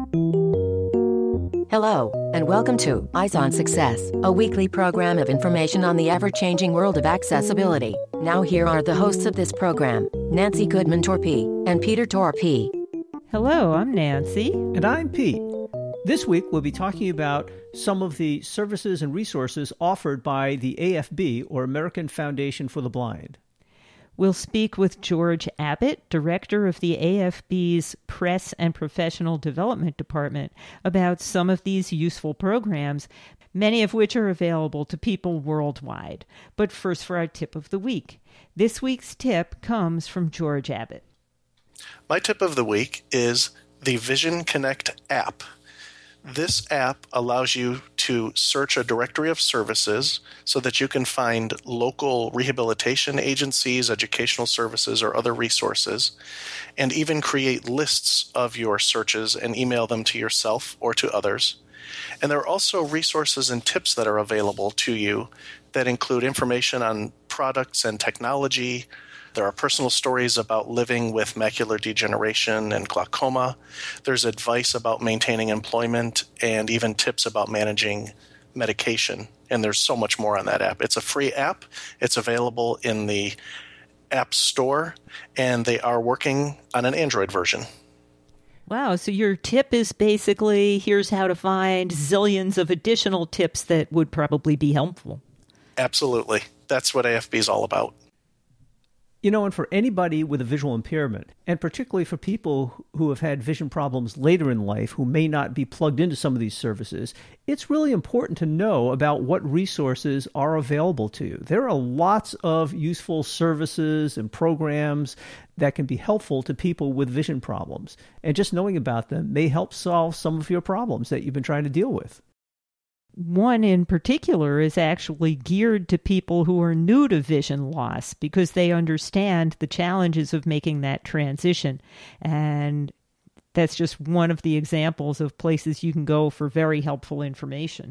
Hello, and welcome to Eyes on Success, a weekly program of information on the ever-changing world of accessibility. Now here are the hosts of this program, Nancy Goodman-Torpey and Peter Torpey. Hello, I'm Nancy. And I'm Pete. This week we'll be talking about some of the services and resources offered by the AFB, or American Foundation for the Blind. We'll speak with George Abbott, director of the AFB's Press and Professional Development Department, about some of these useful programs, many of which are available to people worldwide. But first, for our tip of the week. This week's tip comes from George Abbott. My tip of the week is the Vision Connect app. This app allows you to search a directory of services so that you can find local rehabilitation agencies, educational services, or other resources, and even create lists of your searches and email them to yourself or to others. And there are also resources and tips that are available to you that include information on products and technology. There are personal stories about living with macular degeneration and glaucoma. There's advice about maintaining employment and even tips about managing medication. And there's so much more on that app. It's a free app. It's available in the App Store, and they are working on an Android version. Wow, so your tip is basically, here's how to find zillions of additional tips that would probably be helpful. Absolutely. That's what AFB is all about. You know, and for anybody with a visual impairment, and particularly for people who have had vision problems later in life who may not be plugged into some of these services, it's really important to know about what resources are available to you. There are lots of useful services and programs that can be helpful to people with vision problems. And just knowing about them may help solve some of your problems that you've been trying to deal with. One in particular is actually geared to people who are new to vision loss because they understand the challenges of making that transition. And that's just one of the examples of places you can go for very helpful information.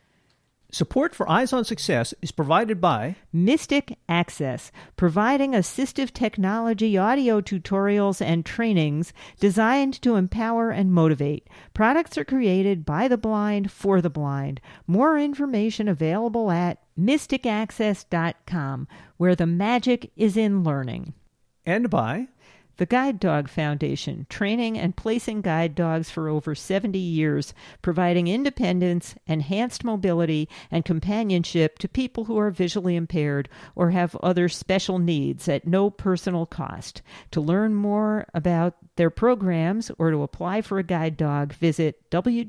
Support for Eyes on Success is provided by Mystic Access, providing assistive technology audio tutorials and trainings designed to empower and motivate. Products are created by the blind for the blind. More information available at mysticaccess.com, where the magic is in learning. And by the Guide Dog Foundation, training and placing guide dogs for over 70 years, providing independence, enhanced mobility, and companionship to people who are visually impaired or have other special needs at no personal cost. To learn more about their programs or to apply for a guide dog, visit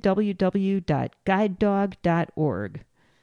www.guidedog.org.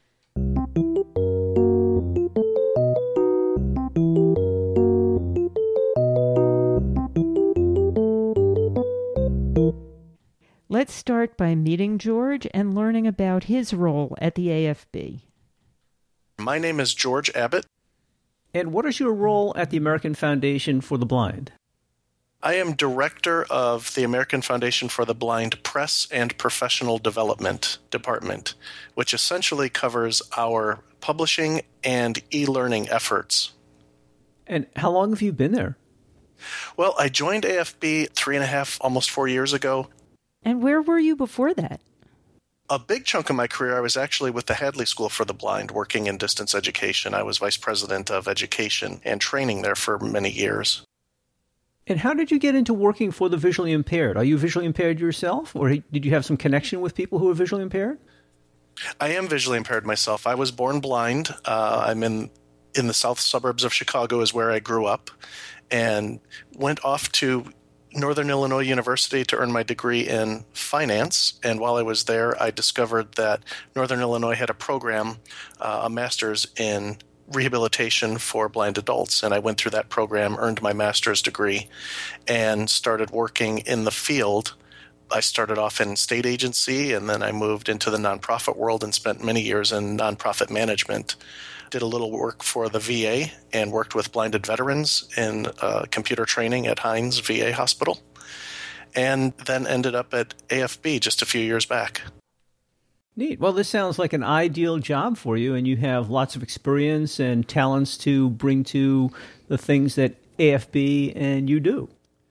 Let's start by meeting George and learning about his role at the AFB. My name is George Abbott. And what is your role at the American Foundation for the Blind? I am director of the American Foundation for the Blind Press and Professional Development Department, which essentially covers our publishing and e-learning efforts. And how long have you been there? Well, I joined AFB 3.5, almost 4 years ago. And where were you before that? A big chunk of my career, I was actually with the Hadley School for the Blind, working in distance education. I was vice president of education and training there for many years. And how did you get into working for the visually impaired? Are you visually impaired yourself, or did you have some connection with people who are visually impaired? I am visually impaired myself. I was born blind. I'm in the south suburbs of Chicago is where I grew up, and went off to Northern Illinois University to earn my degree in finance. And while I was there, I discovered that Northern Illinois had a program, a master's in rehabilitation for blind adults. And I went through that program, earned my master's degree, and started working in the field. I started off in state agency, and then I moved into the nonprofit world and spent many years in nonprofit management. Did a little work for the VA and worked with blinded veterans in computer training at Hines VA Hospital, and then ended up at AFB just a few years back. Neat. Well, this sounds like an ideal job for you, and you have lots of experience and talents to bring to the things that AFB and you do.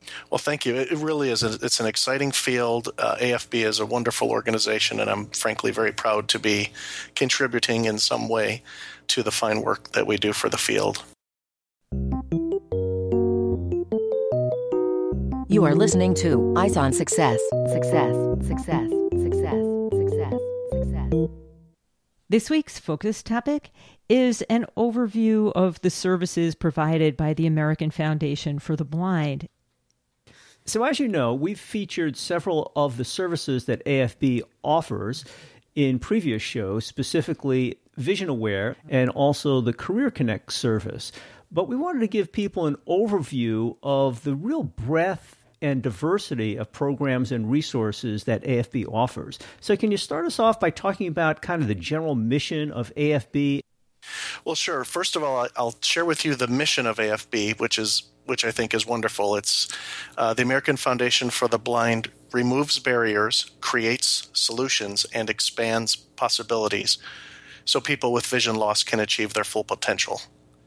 Well, thank you. It really is. It's an exciting field. AFB is a wonderful organization, and I'm frankly very proud to be contributing in some way to the fine work that we do for the field. You are listening to Eyes on Success. Success, success, success, success, success. This week's focus topic is an overview of the services provided by the American Foundation for the Blind. So as you know, we've featured several of the services that AFB offers in previous shows, specifically Vision Aware and also the Career Connect service. But we wanted to give people an overview of the real breadth and diversity of programs and resources that AFB offers. So can you start us off by talking about kind of the general mission of AFB? Well, sure. First of all, I'll share with you the mission of AFB, which I think is wonderful. It's the American Foundation for the Blind removes barriers, creates solutions, and expands possibilities so people with vision loss can achieve their full potential.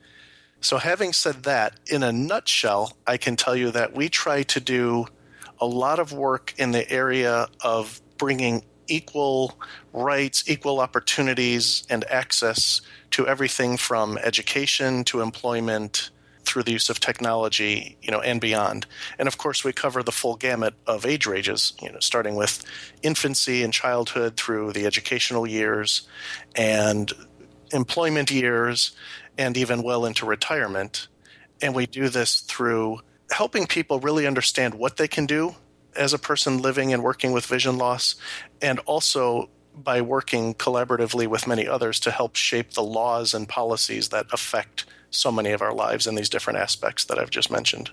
So having said that, in a nutshell, I can tell you that we try to do a lot of work in the area of bringing equal rights, equal opportunities, and access to everything from education to employment through the use of technology, and beyond. And of course, we cover the full gamut of age ranges, starting with infancy and childhood through the educational years and employment years, and even well into retirement. And we do this through helping people really understand what they can do as a person living and working with vision loss, and also by working collaboratively with many others to help shape the laws and policies that affect so many of our lives in these different aspects that I've just mentioned.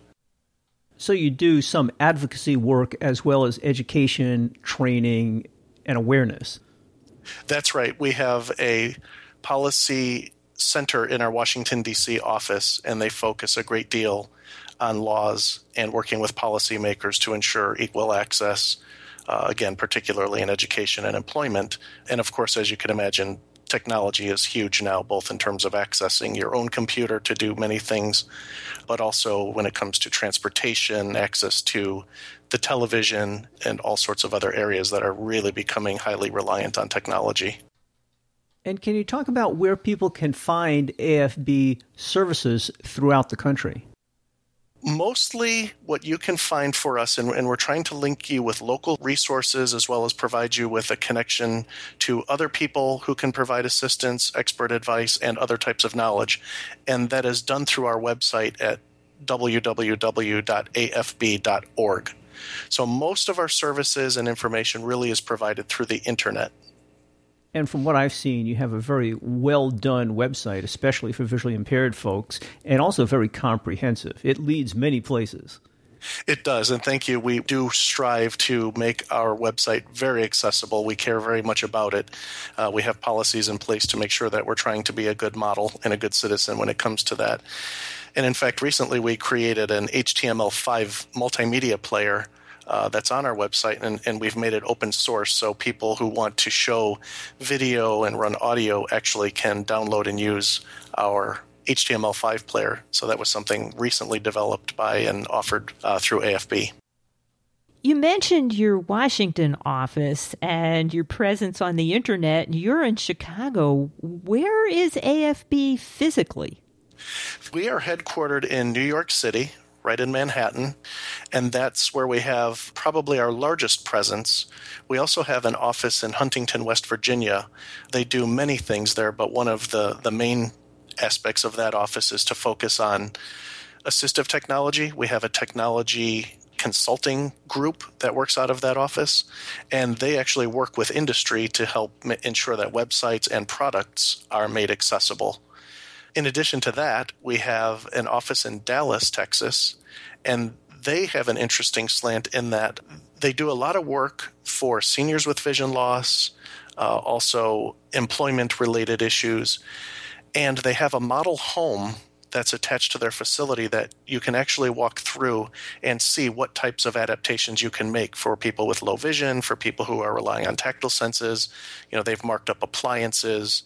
So you do some advocacy work as well as education, training, and awareness. That's right. We have a policy center in our Washington, D.C. office, and they focus a great deal on laws and working with policymakers to ensure equal access, again, particularly in education and employment. And of course, as you can imagine, technology is huge now, both in terms of accessing your own computer to do many things, but also when it comes to transportation, access to the television, and all sorts of other areas that are really becoming highly reliant on technology. And can you talk about where people can find AFB services throughout the country? Mostly what you can find for us, and we're trying to link you with local resources as well as provide you with a connection to other people who can provide assistance, expert advice, and other types of knowledge. And that is done through our website at www.afb.org. So most of our services and information really is provided through the internet. And from what I've seen, you have a very well-done website, especially for visually impaired folks, and also very comprehensive. It leads many places. It does, and thank you. We do strive to make our website very accessible. We care very much about it. We have policies in place to make sure that we're trying to be a good model and a good citizen when it comes to that. And in fact, recently we created an HTML5 multimedia player that's on our website, and we've made it open source, so people who want to show video and run audio actually can download and use our HTML5 player. So that was something recently developed by and offered through AFB. You mentioned your Washington office and your presence on the internet. You're in Chicago. Where is AFB physically? We are headquartered in New York City, right in Manhattan, and that's where we have probably our largest presence. We also have an office in Huntington, West Virginia. They do many things there, but one of the main aspects of that office is to focus on assistive technology. We have a technology consulting group that works out of that office, and they actually work with industry to help ensure that websites and products are made accessible. In addition to that, we have an office in Dallas, Texas, and they have an interesting slant in that they do a lot of work for seniors with vision loss, also employment-related issues, and they have a model home that's attached to their facility that you can actually walk through and see what types of adaptations you can make for people with low vision, for people who are relying on tactile senses. They've marked up appliances.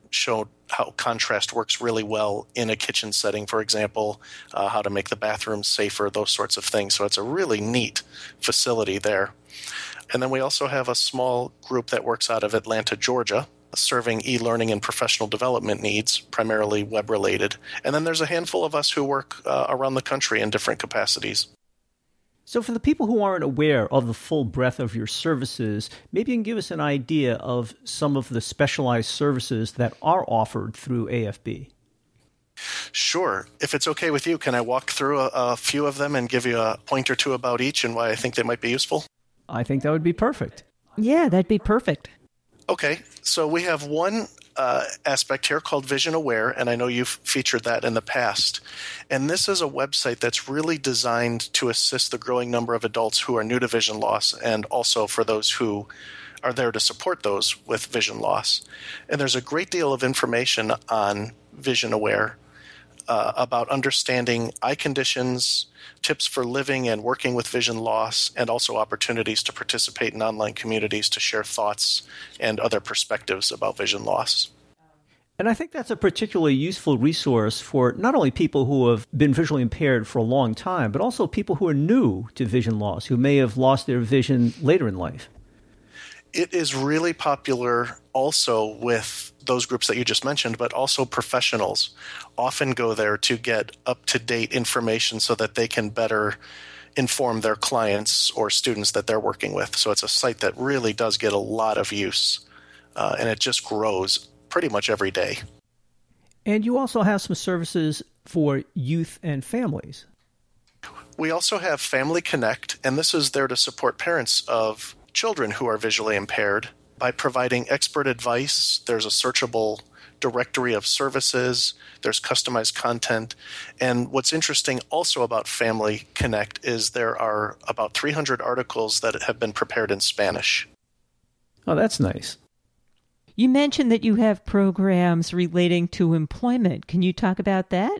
show how contrast works really well in a kitchen setting, for example, how to make the bathrooms safer, those sorts of things. So it's a really neat facility there. And then we also have a small group that works out of Atlanta, Georgia, serving e-learning and professional development needs, primarily web-related. And then there's a handful of us who work around the country in different capacities. So for the people who aren't aware of the full breadth of your services, maybe you can give us an idea of some of the specialized services that are offered through AFB. Sure. If it's okay with you, can I walk through a few of them and give you a point or two about each and why I think they might be useful? I think that would be perfect. Yeah, that'd be perfect. Okay, so we have one aspect here called Vision Aware, and I know you've featured that in the past. And this is a website that's really designed to assist the growing number of adults who are new to vision loss, and also for those who are there to support those with vision loss. And there's a great deal of information on Vision Aware about understanding eye conditions, tips for living and working with vision loss, and also opportunities to participate in online communities to share thoughts and other perspectives about vision loss. And I think that's a particularly useful resource for not only people who have been visually impaired for a long time, but also people who are new to vision loss, who may have lost their vision later in life. It is really popular also with those groups that you just mentioned, but also professionals often go there to get up-to-date information so that they can better inform their clients or students that they're working with. So it's a site that really does get a lot of use, and it just grows pretty much every day. And you also have some services for youth and families. We also have Family Connect, and this is there to support parents of children who are visually impaired by providing expert advice. There's a searchable directory of services, there's customized content, and what's interesting also about Family Connect is there are about 300 articles that have been prepared in Spanish. Oh, that's nice. You mentioned that you have programs relating to employment. Can you talk about that?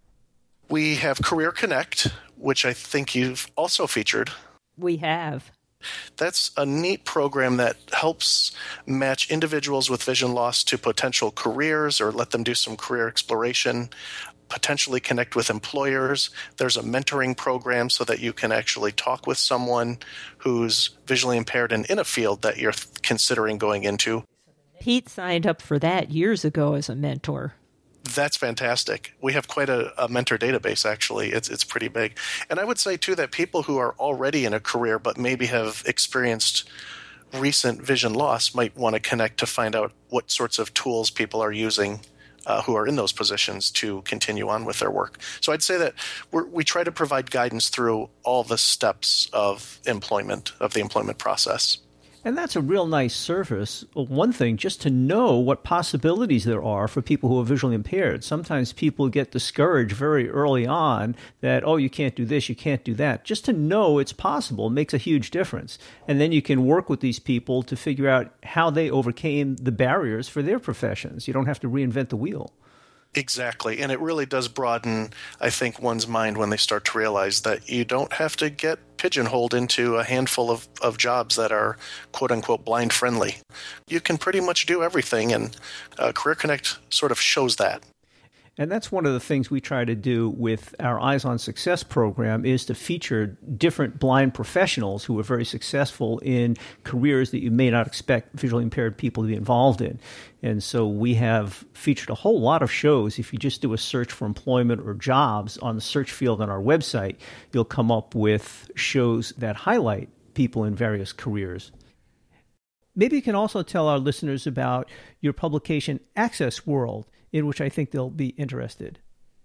We have Career Connect, which I think you've also featured. We have. That's a neat program that helps match individuals with vision loss to potential careers or let them do some career exploration, potentially connect with employers. There's a mentoring program so that you can actually talk with someone who's visually impaired and in a field that you're considering going into. Pete signed up for that years ago as a mentor. That's fantastic. We have quite a mentor database, actually. It's pretty big. And I would say, too, that people who are already in a career but maybe have experienced recent vision loss might want to connect to find out what sorts of tools people are using who are in those positions to continue on with their work. So I'd say that we try to provide guidance through all the steps of the employment process. And that's a real nice service. One thing, just to know what possibilities there are for people who are visually impaired. Sometimes people get discouraged very early on that, oh, you can't do this, you can't do that. Just to know it's possible makes a huge difference. And then you can work with these people to figure out how they overcame the barriers for their professions. You don't have to reinvent the wheel. Exactly. And it really does broaden, I think, one's mind when they start to realize that you don't have to get pigeonholed into a handful of jobs that are quote-unquote blind-friendly. You can pretty much do everything, and Career Connect sort of shows that. And that's one of the things we try to do with our Eyes on Success program is to feature different blind professionals who are very successful in careers that you may not expect visually impaired people to be involved in. And so we have featured a whole lot of shows. If you just do a search for employment or jobs on the search field on our website, you'll come up with shows that highlight people in various careers. Maybe you can also tell our listeners about your publication, Access World, in which I think they'll be interested.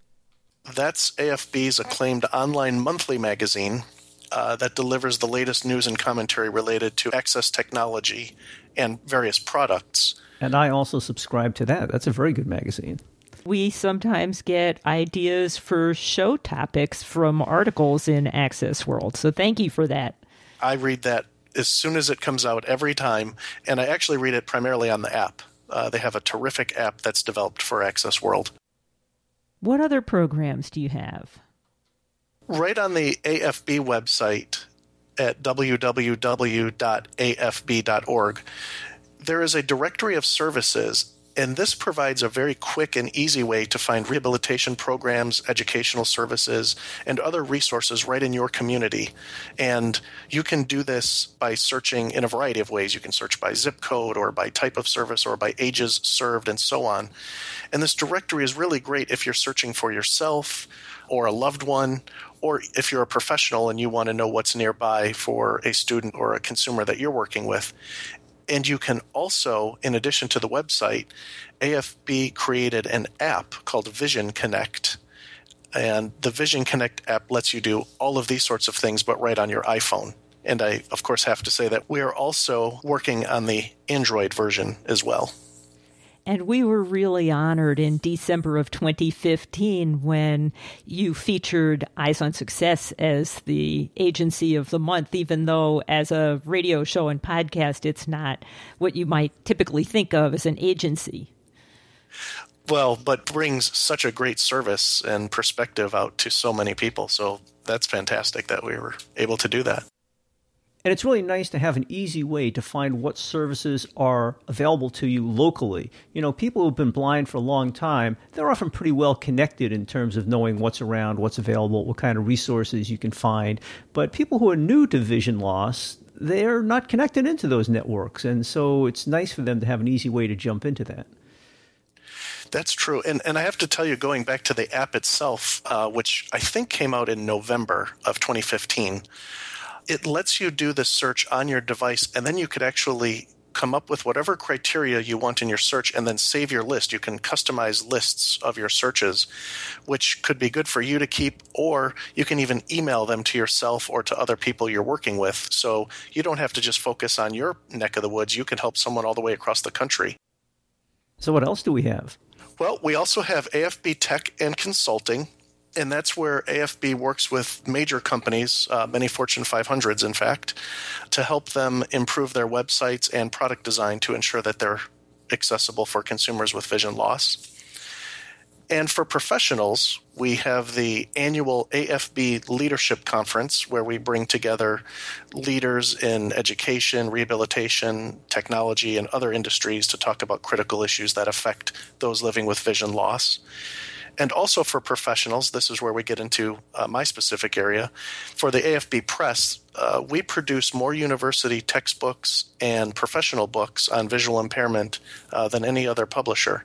That's AFB's acclaimed online monthly magazine that delivers the latest news and commentary related to access technology and various products. And I also subscribe to that. That's a very good magazine. We sometimes get ideas for show topics from articles in Access World, so thank you for that. I read that as soon as it comes out every time, and I actually read it primarily on the app. They have a terrific app that's developed for Access World. What other programs do you have? Right on the AFB website at www.afb.org, there is a directory of services, And this provides a very quick and easy way to find rehabilitation programs, educational services, and other resources right in your community. And you can do this by searching in a variety of ways. You can search by zip code or by type of service or by ages served and so on. And this directory is really great if you're searching for yourself or a loved one, or if you're a professional and you want to know what's nearby for a student or a consumer that you're working with. And you can also, in addition to the website, AFB created an app called Vision Connect. And the Vision Connect app lets you do all of these sorts of things, but right on your iPhone. And I, of course, have to say that we are also working on the Android version as well. And we were really honored in December of 2015 when you featured Eyes on Success as the agency of the month, even though as a radio show and podcast, it's not what you might typically think of as an agency. Well, but brings such a great service and perspective out to so many people. So that's fantastic that we were able to do that. And it's really nice to have an easy way to find what services are available to you locally. You know, people who've been blind for a long time, they're often pretty well connected in terms of knowing what's around, what's available, what kind of resources you can find. But people who are new to vision loss, they're not connected into those networks. And so it's nice for them to have an easy way to jump into that. That's true. And I have to tell you, going back to the app itself, which I think came out in November of 2015, it lets you do the search on your device, and then you could actually come up with whatever criteria you want in your search and then save your list. You can customize lists of your searches, which could be good for you to keep, or you can even email them to yourself or to other people you're working with. So you don't have to just focus on your neck of the woods. You can help someone all the way across the country. So what else do we have? Well, we also have AFB Tech and Consulting. And that's where AFB works with major companies, many Fortune 500s, in fact, to help them improve their websites and product design to ensure that they're accessible for consumers with vision loss. And for professionals, we have the annual AFB Leadership Conference, where we bring together leaders in education, rehabilitation, technology, and other industries to talk about critical issues that affect those living with vision loss. And also for professionals, this is where we get into my specific area. For the AFB Press, we produce more university textbooks and professional books on visual impairment than any other publisher.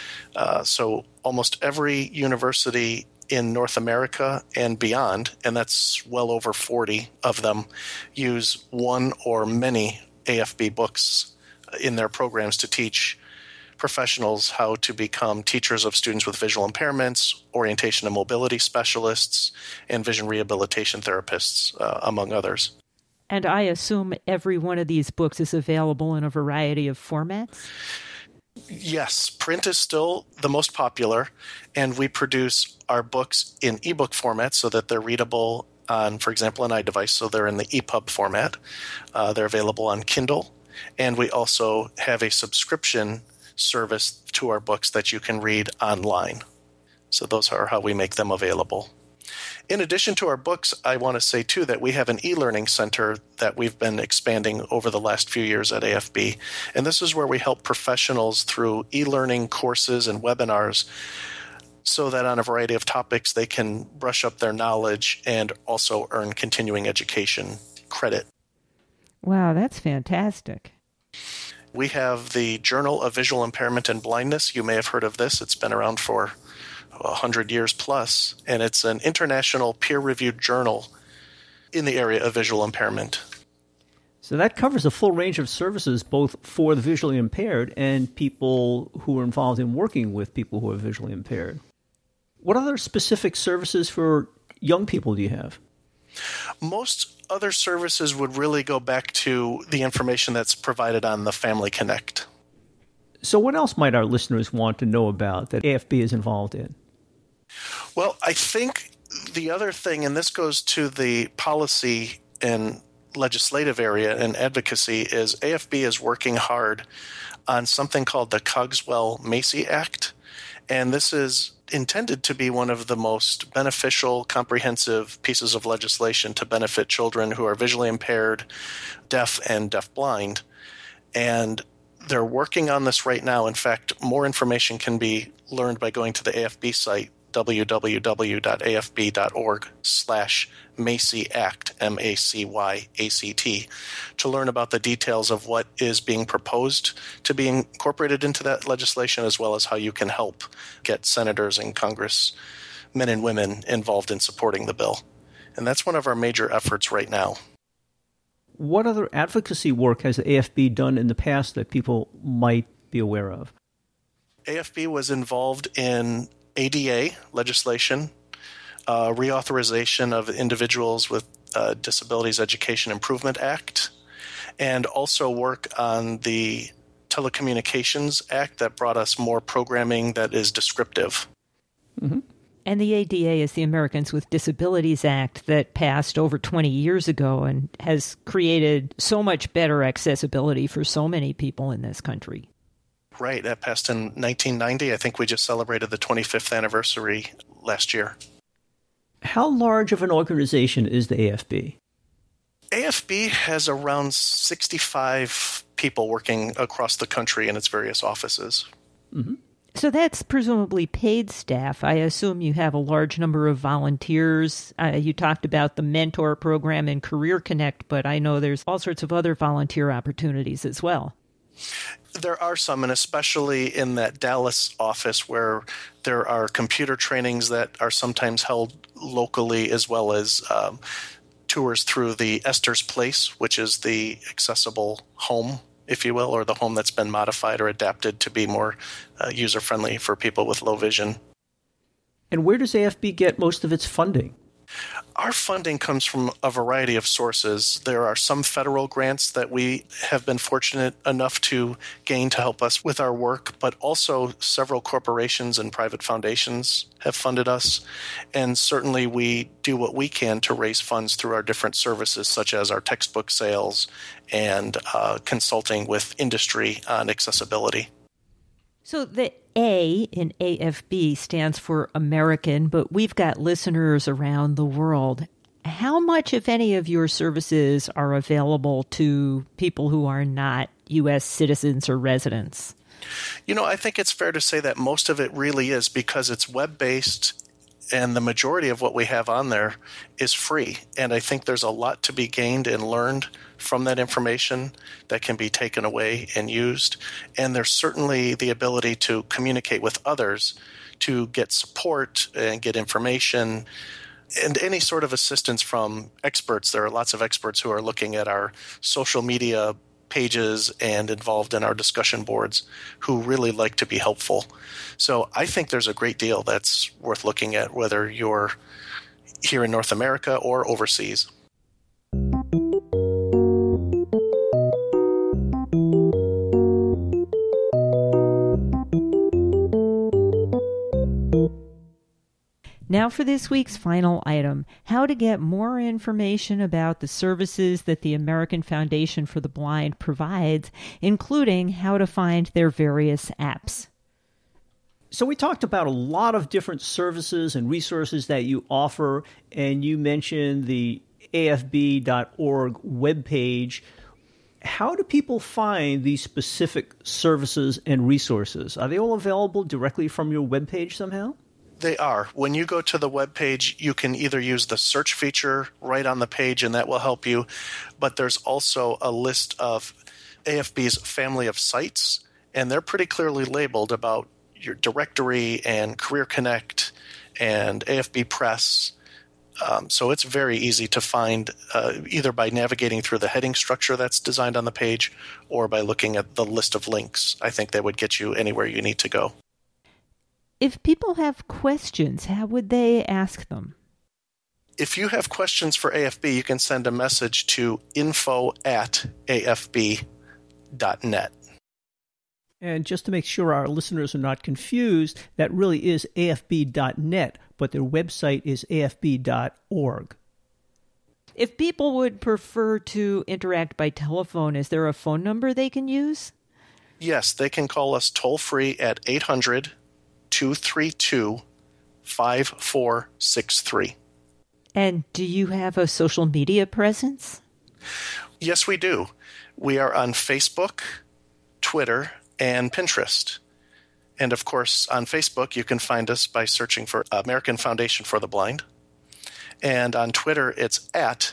So almost every university in North America and beyond, and that's well over 40 of them, use one or many AFB books in their programs to teach professionals how to become teachers of students with visual impairments, orientation and mobility specialists, and vision rehabilitation therapists, among others. And I assume every one of these books is available in a variety of formats? Yes, print is still the most popular, and we produce our books in ebook format so that they're readable on, for example, an iDevice, so they're in the EPUB format. They're available on Kindle, and we also have a subscription service to our books that you can read online. So those are how we make them available. In addition to our books, I want to say, too, that we have an e-learning center that we've been expanding over the last few years at AFB. And this is where we help professionals through e-learning courses and webinars so that on a variety of topics they can brush up their knowledge and also earn continuing education credit. Wow, that's fantastic. We have the Journal of Visual Impairment and Blindness. You may have heard of this. It's been around for 100 years plus, and it's an international peer-reviewed journal in the area of visual impairment. So that covers a full range of services, both for the visually impaired and people who are involved in working with people who are visually impaired. What other specific services for young people do you have? Most other services would really go back to the information that's provided on the Family Connect. So what else might our listeners want to know about that AFB is involved in? Well, I think the other thing, and this goes to the policy and legislative area and advocacy, is AFB is working hard on something called the Cogswell-Macy Act. And this is intended to be one of the most beneficial, comprehensive pieces of legislation to benefit children who are visually impaired, deaf, and deafblind. And They're working on this right now. In fact, more information can be learned by going to the AFB site, www.afb.org/MACYACT, MACYACT, to learn about the details of what is being proposed to be incorporated into that legislation, as well as how you can help get senators and congressmen and women involved in supporting the bill. And that's one of our major efforts right now. What other advocacy work has the AFB done in the past that people might be aware of? AFB was involved in ADA legislation, reauthorization of Individuals with Disabilities Education Improvement Act, and also work on the Telecommunications Act that brought us more programming that is descriptive. Mm-hmm. And the ADA is the Americans with Disabilities Act that passed over 20 years ago and has created so much better accessibility for so many people in this country. Right. That passed in 1990. I think we just celebrated the 25th anniversary last year. How large of an organization is the AFB? AFB has around 65 people working across the country in its various offices. Mm-hmm. So that's presumably paid staff. I assume you have a large number of volunteers. You talked about the mentor program and Career Connect, but I know there's all sorts of other volunteer opportunities as well. There are some, and especially in that Dallas office where there are computer trainings that are sometimes held locally, as well as tours through the Esther's Place, which is the accessible home, if you will, or the home that's been modified or adapted to be more user-friendly for people with low vision. And where does AFB get most of its funding? Our funding comes from a variety of sources. There are some federal grants that we have been fortunate enough to gain to help us with our work, but also several corporations and private foundations have funded us. And certainly we do what we can to raise funds through our different services, such as our textbook sales and consulting with industry on accessibility. So the A in AFB stands for American, but we've got listeners around the world. How much, if any, of your services are available to people who are not U.S. citizens or residents? You know, I think it's fair to say that most of it really is, because it's web-based and the majority of what we have on there is free. And I think there's a lot to be gained and learned from that information that can be taken away and used. And there's certainly the ability to communicate with others to get support and get information and any sort of assistance from experts. There are lots of experts who are looking at our social media pages and involved in our discussion boards who really like to be helpful. So I think there's a great deal that's worth looking at, whether you're here in North America or overseas. Now for this week's final item, how to get more information about the services that the American Foundation for the Blind provides, including how to find their various apps. So we talked about a lot of different services and resources that you offer, and you mentioned the afb.org webpage. How do people find these specific services and resources? Are they all available directly from your webpage somehow? They are. When you go to the webpage, you can either use the search feature right on the page, and that will help you. But there's also a list of AFB's family of sites, and they're pretty clearly labeled about your directory and Career Connect and AFB Press. So it's very easy to find either by navigating through the heading structure that's designed on the page or by looking at the list of links. I think that would get you anywhere you need to go. If people have questions, how would they ask them? If you have questions for AFB, you can send a message to info@afb.net. And just to make sure our listeners are not confused, that really is afb.net, but their website is afb.org. If people would prefer to interact by telephone, is there a phone number they can use? Yes, they can call us toll-free at 800-232-5463. And do you have a social media presence? Yes, we do. We are on Facebook, Twitter, and Pinterest. And of course, on Facebook, you can find us by searching for American Foundation for the Blind. And on Twitter, it's at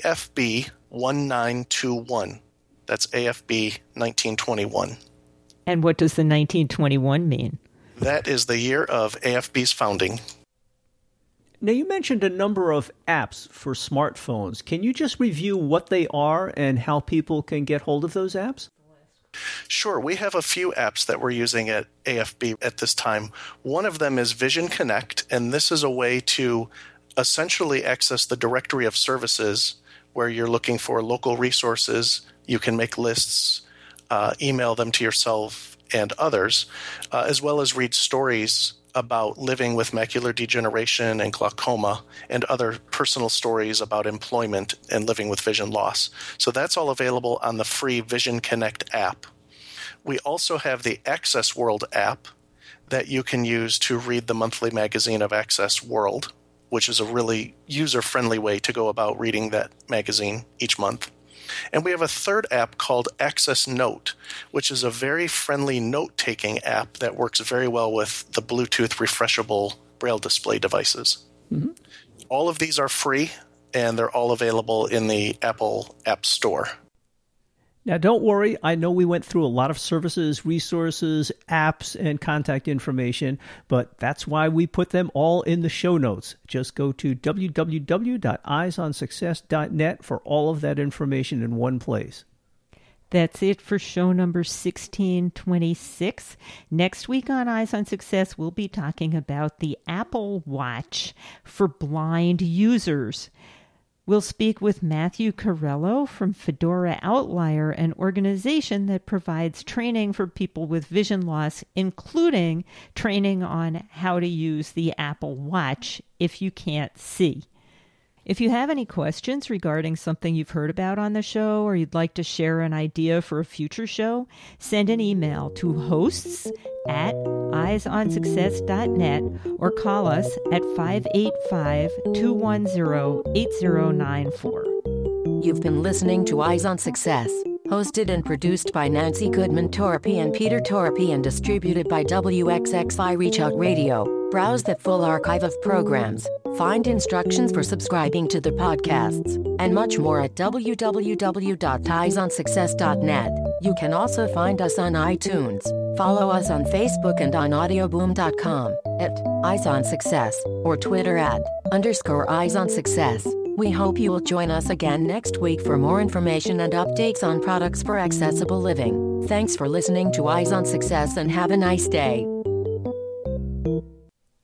AFB1921. That's AFB 1921. And what does the 1921 mean? That is the year of AFB's founding. Now, you mentioned a number of apps for smartphones. Can you just review what they are and how people can get hold of those apps? Sure. We have a few apps that we're using at AFB at this time. One of them is Vision Connect, and this is a way to essentially access the directory of services where you're looking for local resources. You can make lists, email them to yourself and others, as well as read stories about living with macular degeneration and glaucoma and other personal stories about employment and living with vision loss. So that's all available on the free Vision Connect app. We also have the Access World app that you can use to read the monthly magazine of Access World, which is a really user-friendly way to go about reading that magazine each month. And we have a third app called Access Note, which is a very friendly note-taking app that works very well with the Bluetooth refreshable Braille display devices. Mm-hmm. All of these are free, and they're all available in the Apple App Store. Now, don't worry. I know we went through a lot of services, resources, apps, and contact information, but that's why we put them all in the show notes. Just go to www.eyesonsuccess.net for all of that information in one place. That's it for show number 1626. Next week on Eyes on Success, we'll be talking about the Apple Watch for blind users. We'll speak with Matthew Corello from Fedora Outlier, an organization that provides training for people with vision loss, including training on how to use the Apple Watch if you can't see. If you have any questions regarding something you've heard about on the show, or you'd like to share an idea for a future show, send an email to hosts@eyesonsuccess.net or call us at 585-210-8094. You've been listening to Eyes on Success, hosted and produced by Nancy Goodman Torpy and Peter Torpy and distributed by WXXI Reach Out Radio. Browse the full archive of programs, find instructions for subscribing to the podcasts, and much more at www.eyesonsuccess.net. You can also find us on iTunes. Follow us on Facebook and on audioboom.com at Eyes on Success or Twitter at _Eyes on Success. We hope you will join us again next week for more information and updates on products for accessible living. Thanks for listening to Eyes on Success and have a nice day.